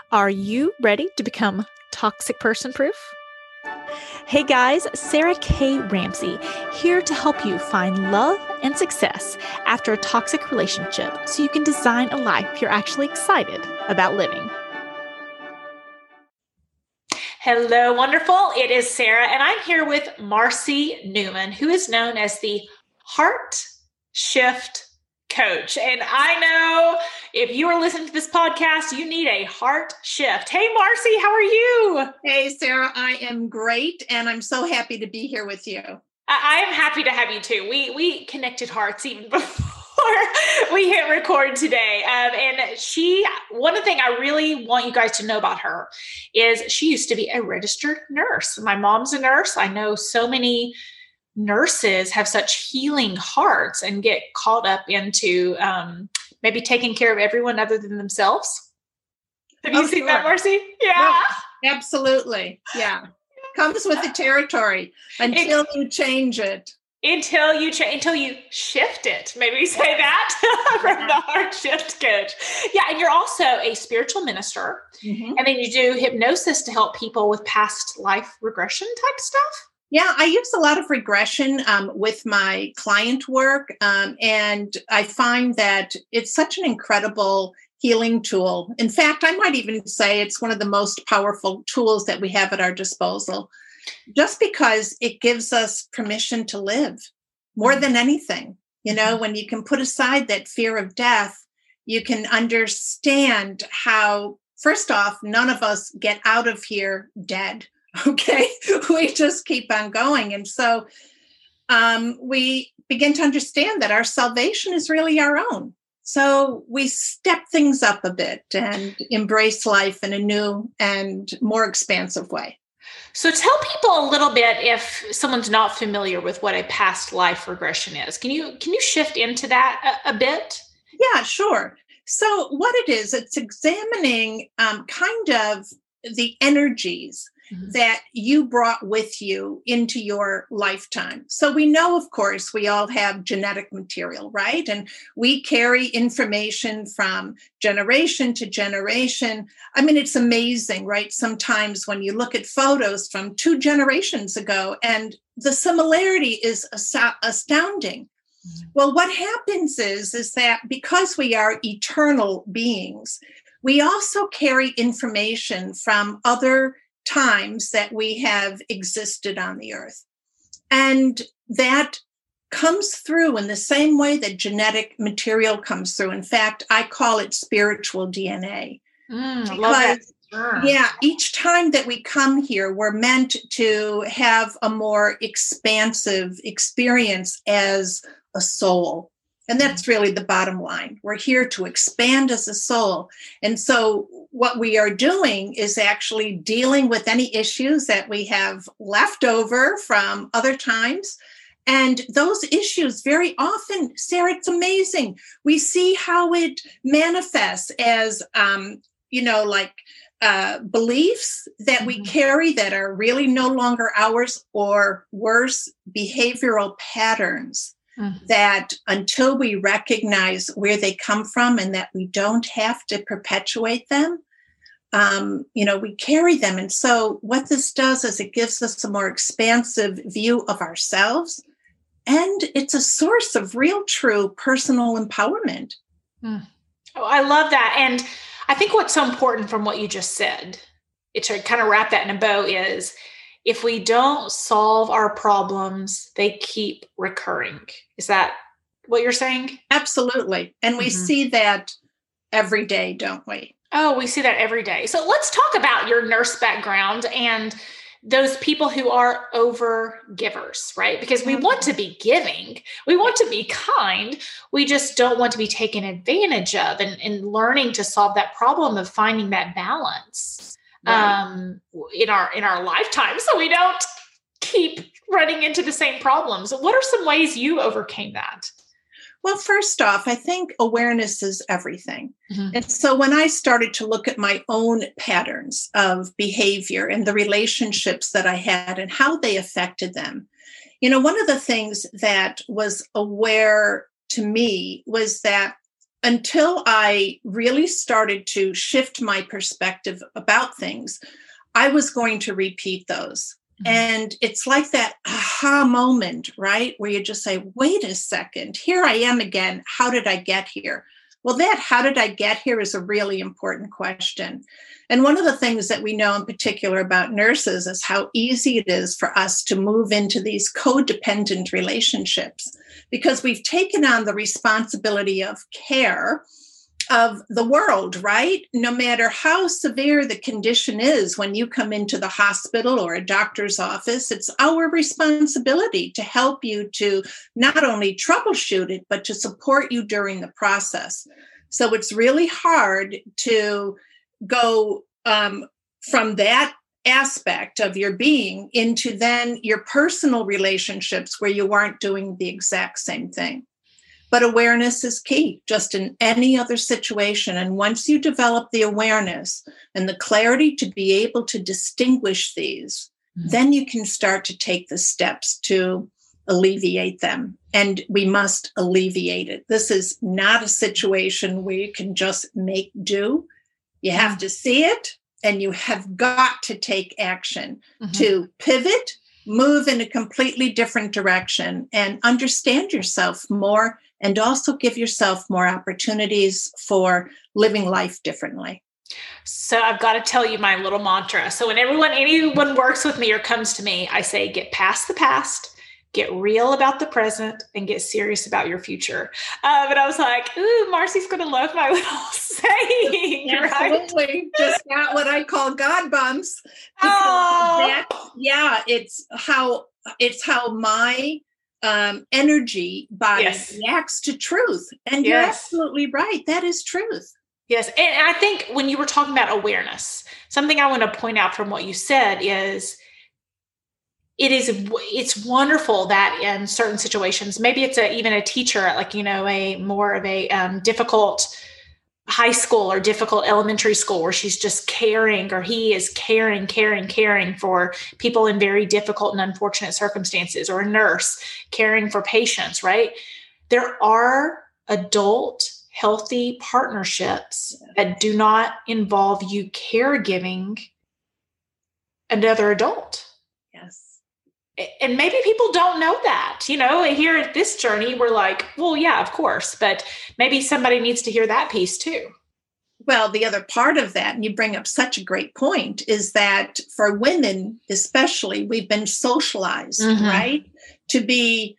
Are you ready to become toxic person proof? Hey guys, Sarah K. Ramsey here to help you find love and success after a toxic relationship so you can design a life you're actually excited about living. Hello, wonderful. It is Sarah, and I'm here with Marcy Newman, who is known as the Heart Shift Coach. And I know if you are listening to this podcast, you need a heart shift. Hey, Marcy, how are you? Hey, Sarah, I am great, and I'm so happy to be here with you. I am happy to have you too. We connected hearts even before we hit record today. One thing I really want you guys to know about her is she used to be a registered nurse. My mom's a nurse. I know so many nurses have such healing hearts and get caught up into maybe taking care of everyone other than themselves. Have you seen that, Marcy? Yeah. No, absolutely. Yeah. Comes with the territory until you change it. Until you shift it. Maybe we say that from the Heart Shift Coach. Yeah. And you're also a spiritual minister. Mm-hmm. And then you do hypnosis to help people with past life regression type stuff. Yeah, I use a lot of regression with my client work. And I find that it's such an incredible healing tool. In fact, I might even say it's one of the most powerful tools that we have at our disposal, just because it gives us permission to live more than anything. You know, when you can put aside that fear of death, you can understand how, first off, none of us get out of here dead. Okay, we just keep on going. And so we begin to understand that our salvation is really our own. So we step things up a bit and embrace life in a new and more expansive way. So tell people a little bit if someone's not familiar with what a past life regression is. Can you shift into that a bit? Yeah, sure. So what it is, it's examining kind of the energies that you brought with you into your lifetime. So we know, of course, we all have genetic material, right? And we carry information from generation to generation. I mean, it's amazing, right? Sometimes when you look at photos from 2 generations ago, and the similarity is astounding. Well, what happens is that because we are eternal beings, we also carry information from other times that we have existed on the earth. And that comes through in the same way that genetic material comes through. In fact, I call it spiritual DNA. I love that. Sure. Yeah, each time that we come here, we're meant to have a more expansive experience as a soul. And that's really the bottom line. We're here to expand as a soul. And so what we are doing is actually dealing with any issues that we have left over from other times. And those issues very often, Sarah, it's amazing. We see how it manifests as, beliefs that we carry that are really no longer ours, or worse, behavioral patterns. That until we recognize where they come from and that we don't have to perpetuate them, we carry them. And so what this does is it gives us a more expansive view of ourselves, and it's a source of real, true personal empowerment. Oh, I love that. And I think what's so important from what you just said, to kind of wrap that in a bow, is if we don't solve our problems, they keep recurring. Is that what you're saying? Absolutely. And we see that every day, don't we? Oh, we see that every day. So let's talk about your nurse background and those people who are over givers, right? Because we want to be giving. We want to be kind. We just don't want to be taken advantage of, and learning to solve that problem of finding that balance. Right. In our lifetime, so we don't keep running into the same problems. What are some ways you overcame that? Well, first off, I think awareness is everything. And so when I started to look at my own patterns of behavior and the relationships that I had and how they affected them, one of the things that was aware to me was that until I really started to shift my perspective about things, I was going to repeat those. Mm-hmm. And it's like that aha moment, right? Where you just say, wait a second, here I am again. How did I get here? Well, that how did I get here is a really important question. And one of the things that we know in particular about nurses is how easy it is for us to move into these codependent relationships because we've taken on the responsibility of care of the world, right? No matter how severe the condition is when you come into the hospital or a doctor's office, it's our responsibility to help you to not only troubleshoot it, but to support you during the process. So it's really hard to go from that aspect of your being into then your personal relationships where you aren't doing the exact same thing. But awareness is key, just in any other situation. And once you develop the awareness and the clarity to be able to distinguish these, then you can start to take the steps to alleviate them. And we must alleviate it. This is not a situation where you can just make do. You have to see it, and you have got to take action to pivot, move in a completely different direction, and understand yourself more, and also give yourself more opportunities for living life differently. So I've got to tell you my little mantra. So when anyone works with me or comes to me, I say, get past the past, get real about the present, and get serious about your future. But I was like, ooh, Marcy's going to love my little saying. Absolutely. Right? Just got what I call God bumps. It's how my energy body reacts to truth. And you're absolutely right. That is truth. Yes. And I think when you were talking about awareness, something I want to point out from what you said is it's wonderful that in certain situations, maybe it's even a teacher at a more of a difficult high school or difficult elementary school where she's just caring, or he is caring for people in very difficult and unfortunate circumstances, or a nurse caring for patients, right? There are adult healthy partnerships that do not involve you caregiving another adult. Yes. And maybe people don't know that, here at this journey, we're like, well, yeah, of course, but maybe somebody needs to hear that piece too. Well, the other part of that, and you bring up such a great point, is that for women, especially, we've been socialized, right? To be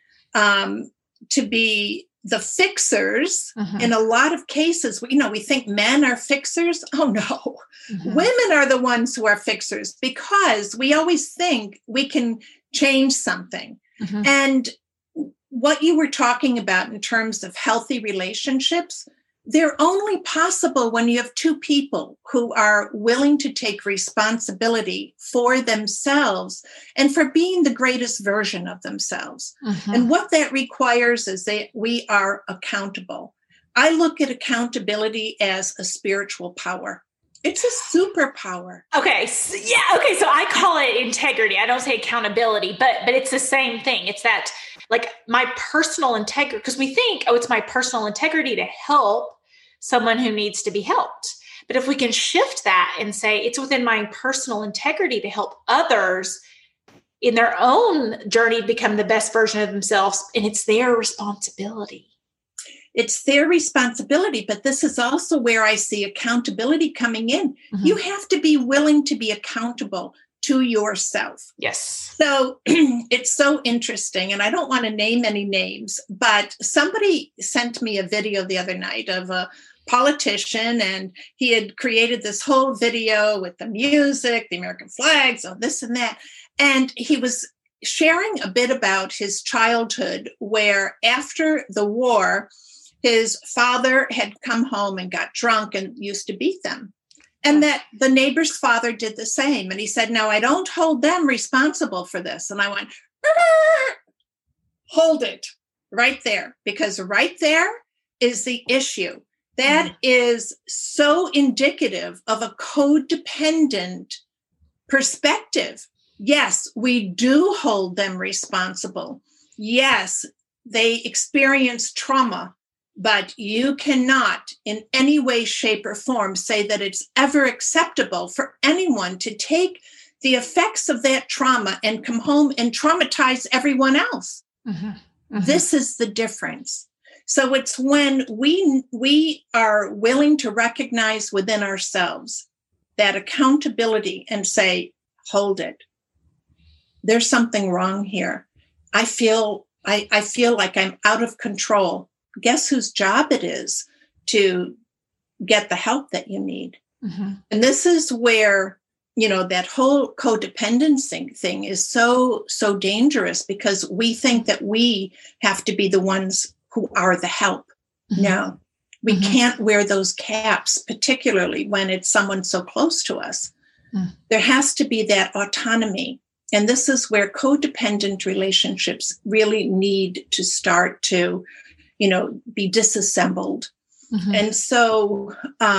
the fixers. In a lot of cases, we think men are fixers. Oh no, women are the ones who are fixers, because we always think we can change something. And what you were talking about in terms of healthy relationships, they're only possible when you have two people who are willing to take responsibility for themselves and for being the greatest version of themselves. And what that requires is that we are accountable. I look at accountability as a spiritual power. It's a superpower. Okay. So I call it integrity. I don't say accountability, but it's the same thing. It's that my personal integrity, because we think, it's my personal integrity to help someone who needs to be helped. But if we can shift that and say it's within my personal integrity to help others in their own journey become the best version of themselves, and it's their responsibility. It's their responsibility, but this is also where I see accountability coming in. You have to be willing to be accountable to yourself. Yes. So it's so interesting, and I don't want to name any names, but somebody sent me a video the other night of a politician, and he had created this whole video with the music, the American flags, all this and that. And he was sharing a bit about his childhood, where after the war, his father had come home and got drunk and used to beat them. And that the neighbor's father did the same. And he said, no, I don't hold them responsible for this. And I went, hold it right there, because right there is the issue. That is so indicative of a codependent perspective. Yes, we do hold them responsible. Yes, they experience trauma. But you cannot in any way, shape, or form say that it's ever acceptable for anyone to take the effects of that trauma and come home and traumatize everyone else. Mm-hmm. Mm-hmm. This is the difference. So it's when we are willing to recognize within ourselves that accountability and say, hold it. There's something wrong here. I feel like I'm out of control. Guess whose job it is to get the help that you need? Mm-hmm. And this is where, that whole codependency thing is so dangerous, because we think that we have to be the ones who are the help. Mm-hmm. No, we mm-hmm. can't wear those caps, particularly when it's someone so close to us. Mm. There has to be that autonomy. And this is where codependent relationships really need to start to be disassembled. Mm-hmm. And so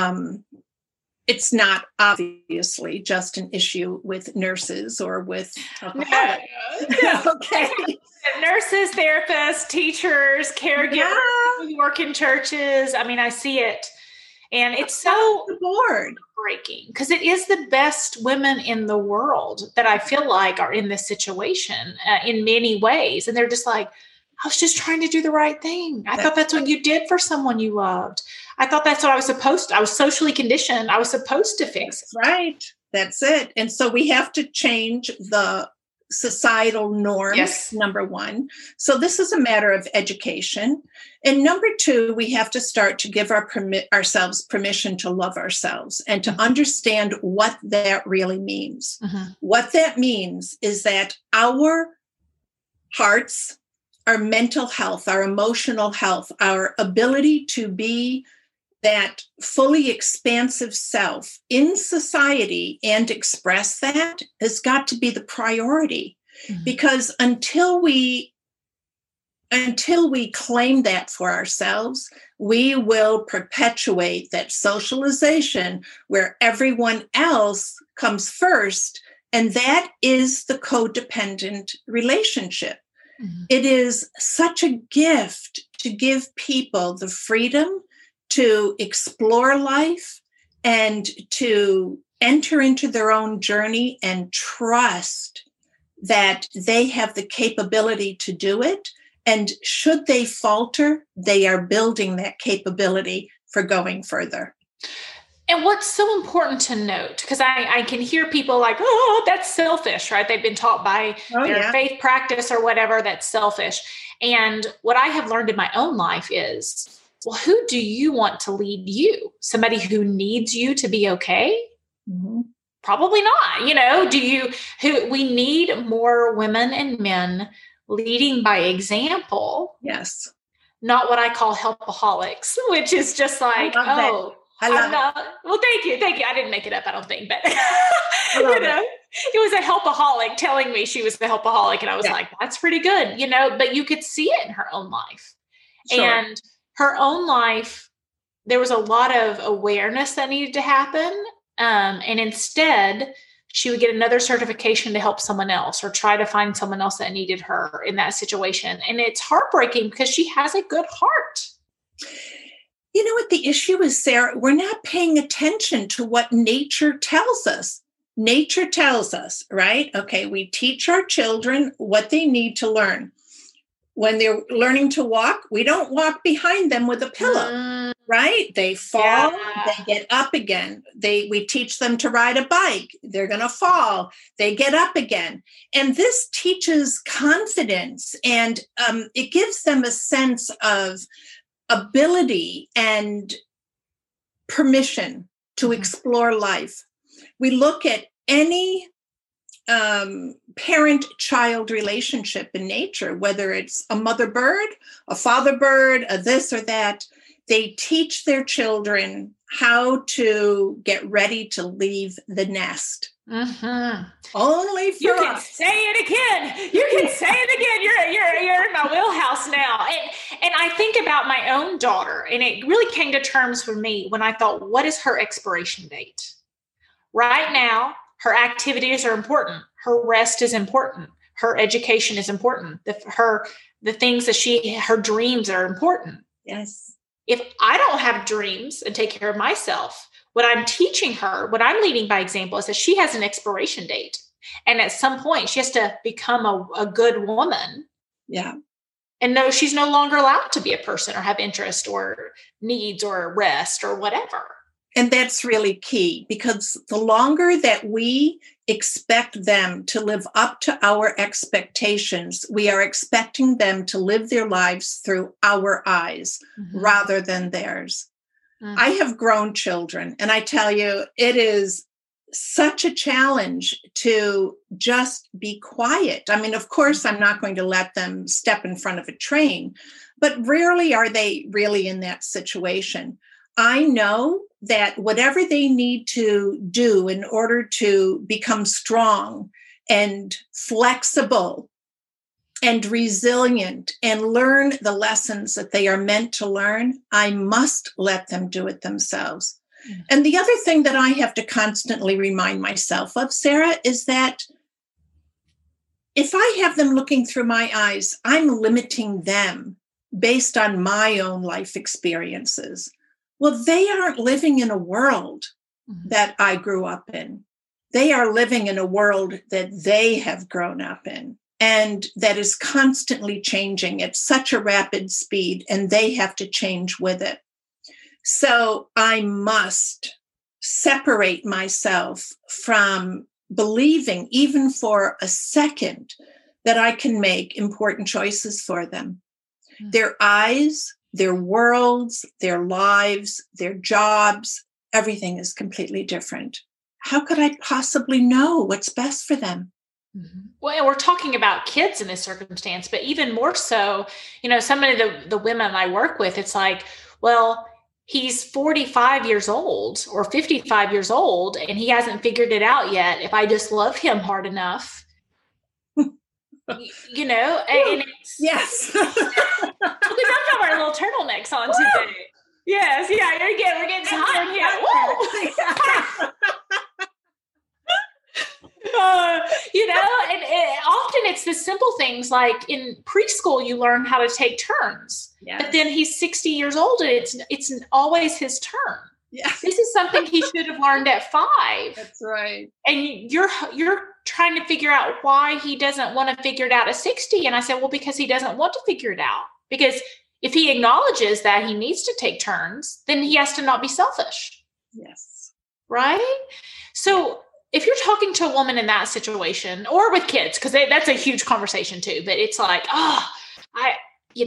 it's not obviously just an issue with nurses or with alcoholics. No. Okay. Nurses, therapists, teachers, caregivers, people who work in churches. I mean, I see it. And it's so breaking, because it is the best women in the world that I feel like are in this situation in many ways. And they're just like, I was just trying to do the right thing. I thought that's what you did for someone you loved. I thought that's what I was supposed to. I was socially conditioned. I was supposed to fix it. Right. That's it. And so we have to change the societal norms, yes. Number one. So this is a matter of education. And number two, we have to start to give ourselves permission to love ourselves and to understand what that really means. Mm-hmm. What that means is that our hearts, our mental health, our emotional health, our ability to be that fully expansive self in society and express that has got to be the priority. Mm-hmm. Because until we claim that for ourselves, we will perpetuate that socialization where everyone else comes first. And that is the codependent relationship. Mm-hmm. It is such a gift to give people the freedom to explore life and to enter into their own journey and trust that they have the capability to do it. And should they falter, they are building that capability for going further. And what's so important to note, because I can hear people like, oh, that's selfish, right? They've been taught by their faith practice or whatever, that's selfish. And what I have learned in my own life is, well, who do you want to lead you? Somebody who needs you to be okay? Mm-hmm. Probably not. We need more women and men leading by example. Yes. Not what I call helpaholics, which is just like, well, thank you. I didn't make it up, I don't think, but it was a helpaholic telling me she was the helpaholic. And I was like, that's pretty good, but you could see it in her own life. Sure. And her own life, there was a lot of awareness that needed to happen. And instead, she would get another certification to help someone else or try to find someone else that needed her in that situation. And it's heartbreaking because she has a good heart. You know what the issue is, Sarah? We're not paying attention to what nature tells us. Nature tells us, right? Okay, we teach our children what they need to learn. When they're learning to walk, we don't walk behind them with a pillow, right? They fall, they get up again. We teach them to ride a bike. They're going to fall. They get up again. And this teaches confidence, and it gives them a sense of ability and permission to explore life. We look at any parent-child relationship in nature, whether it's a mother bird, a father bird, a this or that, they teach their children how to get ready to leave the nest. Mm-hmm. Only for you can us. Say it again. You can say it again. You're in my wheelhouse now. And I think about my own daughter, and it really came to terms for me when I thought, what is her expiration date? Right now, her activities are important. Her rest is important. Her education is important. The things that her dreams are important. Yes. if I don't have dreams and take care of myself, what I'm teaching her, what I'm leading by example, is that she has an expiration date. And at some point, she has to become a good woman. Yeah. And no, she's no longer allowed to be a person or have interest or needs or rest or whatever. And that's really key, because the longer that we expect them to live up to our expectations, we are expecting them to live their lives through our eyes rather than theirs. I have grown children, and I tell you, it is such a challenge to just be quiet. I mean, of course, I'm not going to let them step in front of a train, but rarely are they really in that situation. I know that whatever they need to do in order to become strong and flexible and resilient and learn the lessons that they are meant to learn, I must let them do it themselves. Mm-hmm. And the other thing that I have to constantly remind myself of, Sarah, is that if I have them looking through my eyes, I'm limiting them based on my own life experiences. Well, they aren't living in a world that I grew up in. They are living in a world that they have grown up in, and that is constantly changing at such a rapid speed, and they have to change with it. So I must separate myself from believing, even for a second, that I can make important choices for them. Mm-hmm. Their eyes, their worlds, their lives, their jobs, everything is completely different. How could I possibly know what's best for them? Mm-hmm. Well, we're talking about kids in this circumstance, but even more so, some of the women I work with, it's like, well, he's 45 years old or 55 years old, and he hasn't figured it out yet. If I just love him hard enough, and it's, yes. We don't have our little turtlenecks on today. Yes, yeah, we're getting hot here. And often it's the simple things, like in preschool, you learn how to take turns. Yes. But then he's 60 years old, and it's always his turn. Yes. This is something he should have learned at 5. That's right. And you're trying to figure out why he doesn't want to figure it out at 60. And I said, well, because he doesn't want to figure it out. Because if he acknowledges that he needs to take turns, then he has to not be selfish. Yes. Right? So if you're talking to a woman in that situation, or with kids, because that's a huge conversation too, but it's like, I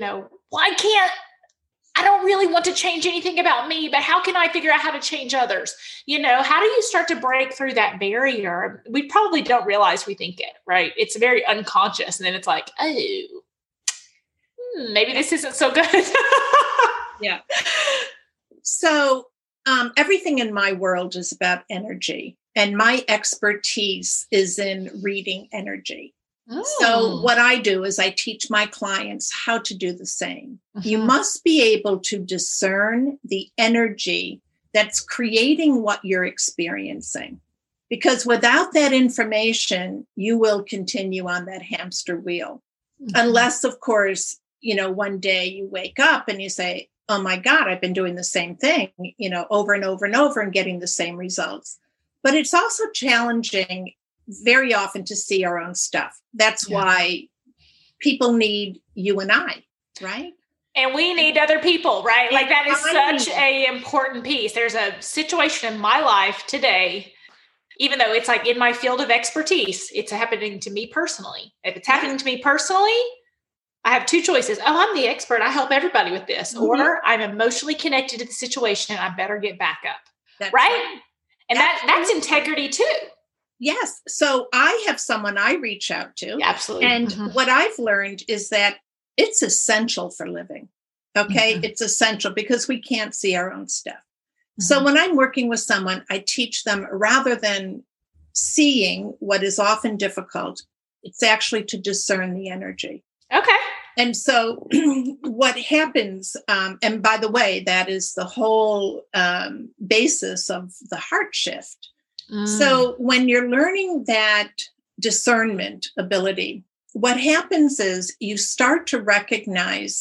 don't really want to change anything about me, but how can I figure out how to change others? How do you start to break through that barrier? We probably don't realize we think it, right? It's very unconscious. And then it's like, maybe this isn't so good. Yeah. So everything in my world is about energy, and my expertise is in reading energy. Oh. So what I do is I teach my clients how to do the same. Uh-huh. You must be able to discern the energy that's creating what you're experiencing, because without that information, you will continue on that hamster wheel. Uh-huh. Unless, of course, one day you wake up and you say, oh my God, I've been doing the same thing, over and over and over and getting the same results. But it's also challenging very often to see our own stuff. That's why people need you and I, right? And we need other people, right? Like that is such an important piece. There's a situation in my life today, even though it's like in my field of expertise, it's happening to me personally. If it's happening to me personally, I have 2 choices. Oh, I'm the expert. I help everybody with this. Mm-hmm. Or I'm emotionally connected to the situation. I better get back up. That's right? And that's integrity too. Yes. So I have someone I reach out to. Yeah, absolutely. And what I've learned is that it's essential for living. Okay. Mm-hmm. It's essential because we can't see our own stuff. Mm-hmm. So when I'm working with someone, I teach them, rather than seeing what is often difficult, it's actually to discern the energy. Okay. And so what happens, and by the way, that is the whole basis of the heart shift. So when you're learning that discernment ability, what happens is you start to recognize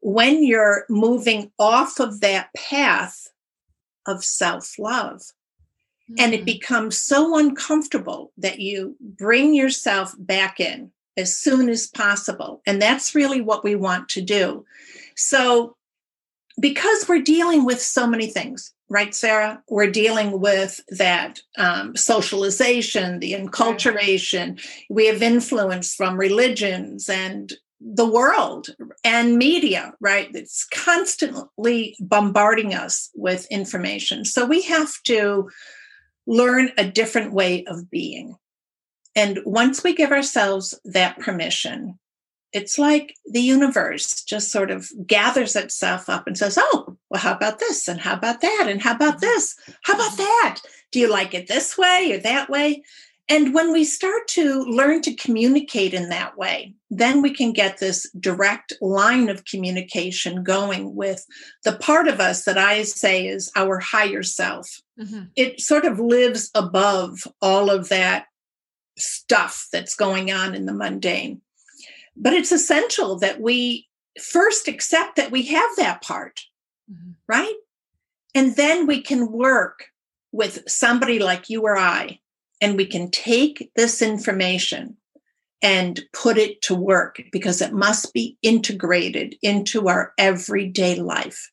when you're moving off of that path of self-love. And it becomes so uncomfortable that you bring yourself back in as soon as possible. And that's really what we want to do. So because we're dealing with so many things, right, Sarah? We're dealing with that socialization, the enculturation. We have influence from religions and the world and media, right? It's constantly bombarding us with information. So we have to learn a different way of being. And once we give ourselves that permission, it's like the universe just sort of gathers itself up and says, oh, well, how about this? And how about that? And how about this? How about that? Do you like it this way or that way? And when we start to learn to communicate in that way, then we can get this direct line of communication going with the part of us that I say is our higher self. Mm-hmm. It sort of lives above all of that stuff that's going on in the mundane. But it's essential that we first accept that we have that part, right? And then we can work with somebody like you or I, and we can take this information and put it to work because it must be integrated into our everyday life.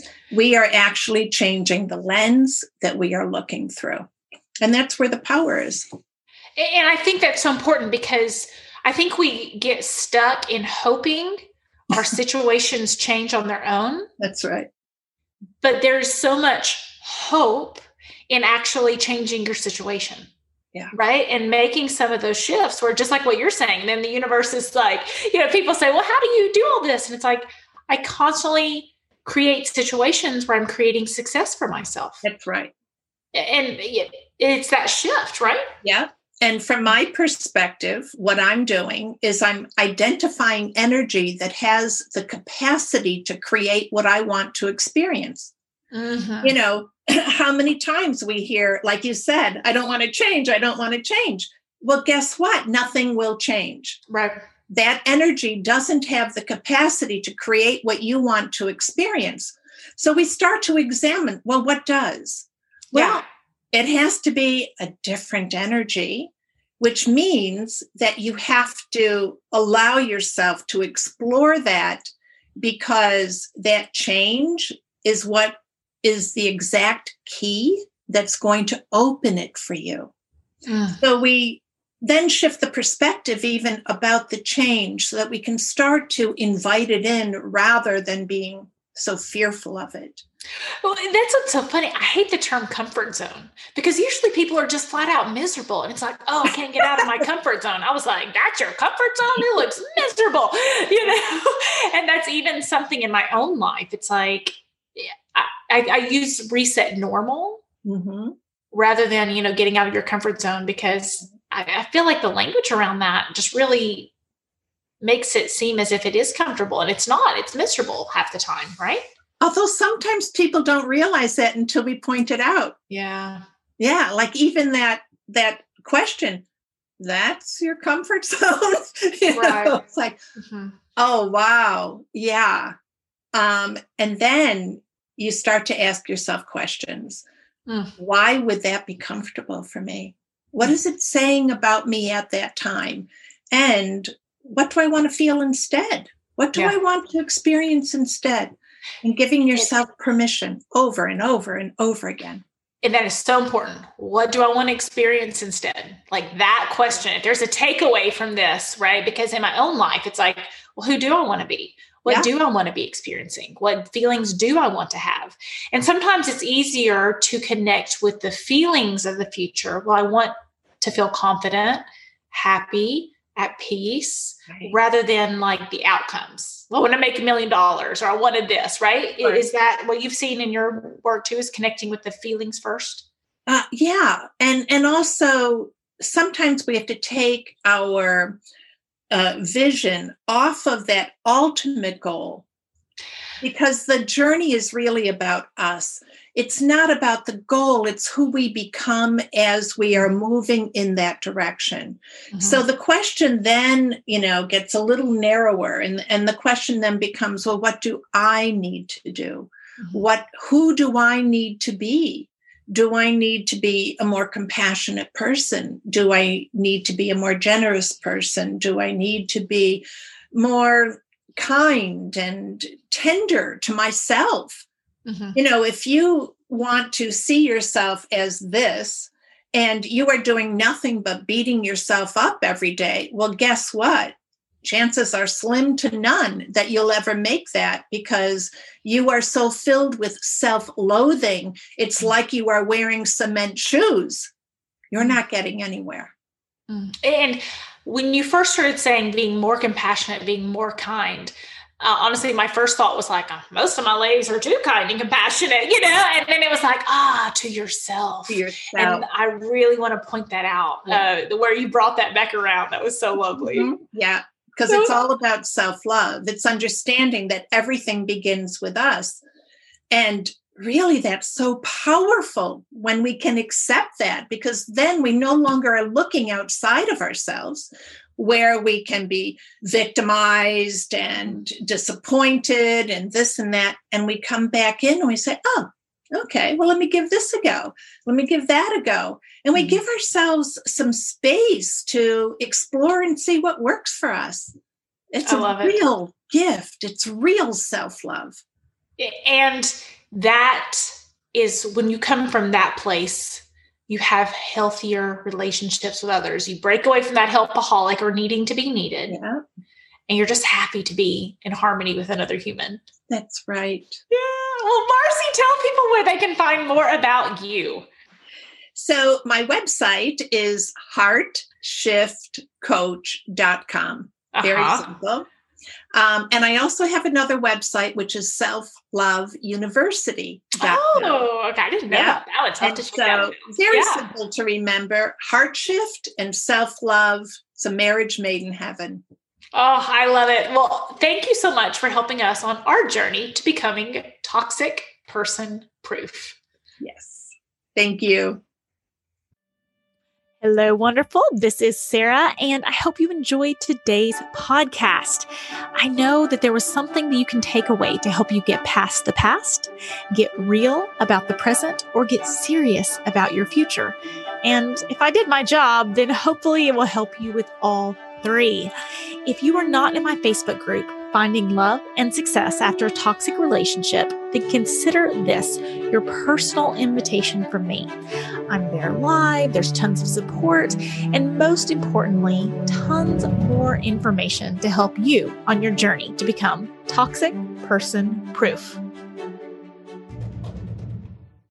We are actually changing the lens that we are looking through. And that's where the power is. And I think that's so important because I think we get stuck in hoping our situations change on their own. That's right. But there's so much hope in actually changing your situation. Yeah. Right. And making some of those shifts where just like what you're saying, then the universe is like, people say, well, how do you do all this? And it's like, I constantly create situations where I'm creating success for myself. That's right. And it's that shift, right? Yeah. And from my perspective, what I'm doing is I'm identifying energy that has the capacity to create what I want to experience. Mm-hmm. How many times we hear, like you said, I don't want to change. I don't want to change. Well, guess what? Nothing will change. Right. That energy doesn't have the capacity to create what you want to experience. So we start to examine, well, what does? Well, it has to be a different energy, which means that you have to allow yourself to explore that because that change is what is the exact key that's going to open it for you. So we then shift the perspective even about the change so that we can start to invite it in rather than being so fearful of it. Well, that's what's so funny. I hate the term comfort zone because usually people are just flat out miserable. And it's like, oh, I can't get out of my comfort zone. I was like, that's your comfort zone? It looks miserable, And that's even something in my own life. It's like, I use reset normal rather than, getting out of your comfort zone because I feel like the language around that just really makes it seem as if it is comfortable and it's not. It's miserable half the time, right? Although sometimes people don't realize that until we point it out. Yeah. Yeah. Like even that question, that's your comfort zone. Right. It's like, oh, wow. Yeah. And then you start to ask yourself questions. Why would that be comfortable for me? What is it saying about me at that time? And what do I want to feel instead? What do I want to experience instead? And giving yourself permission over and over and over again. And that is so important. What do I want to experience instead? Like that question. If there's a takeaway from this, right? Because in my own life, it's like, well, who do I want to be? What do I want to be experiencing? What feelings do I want to have? And sometimes it's easier to connect with the feelings of the future. Well, I want to feel confident, happy, at peace, rather than like the outcomes. Well, I want to make $1 million or I wanted this, right? Is that what you've seen in your work too, is connecting with the feelings first? Yeah. And also sometimes we have to take our vision off of that ultimate goal because the journey is really about us. It's not about the goal. It's who we become as we are moving in that direction. Mm-hmm. So the question then, gets a little narrower. And the question then becomes, well, what do I need to do? Mm-hmm. Who do I need to be? Do I need to be a more compassionate person? Do I need to be a more generous person? Do I need to be more kind and tender to myself? Mm-hmm. If you want to see yourself as this and you are doing nothing but beating yourself up every day, well, guess what? Chances are slim to none that you'll ever make that, because you are so filled with self-loathing. It's like you are wearing cement shoes. You're not getting anywhere. And when you first started saying being more compassionate, being more kind, honestly, my first thought was like, most of my ladies are too kind and compassionate, and then it was like, to yourself. And I really want to point that out, where you brought that back around. That was so lovely. Mm-hmm. Yeah. Because it's all about self-love. It's understanding that everything begins with us. And really, that's so powerful when we can accept that, because then we no longer are looking outside of ourselves, where we can be victimized and disappointed and this and that. And we come back in and we say, oh, okay, well, let me give this a go. Let me give that a go. And we give ourselves some space to explore and see what works for us. It's a real gift. It's real self-love. And that is when you come from that place, you have healthier relationships with others. You break away from that helpaholic or needing to be needed. Yeah. And you're just happy to be in harmony with another human. That's right. Yeah. Well, Marcy, tell people where they can find more about you. So my website is heartshiftcoach.com. Very simple. And I also have another website, which is selfloveuniversity.com. Oh, okay. I didn't know about that. It's tough to check out. Very simple to remember. Heartshift and self-love. It's a marriage made in heaven. Oh, I love it. Well, thank you so much for helping us on our journey to becoming toxic person proof. Yes. Thank you. Hello, wonderful. This is Sarah, and I hope you enjoyed today's podcast. I know that there was something that you can take away to help you get past the past, get real about the present, or get serious about your future. And if I did my job, then hopefully it will help you with all three. If you are not in my Facebook group, Finding Love and Success After a Toxic Relationship, then consider this your personal invitation from me. I'm there live, there's tons of support, and most importantly, tons more information to help you on your journey to become toxic person proof.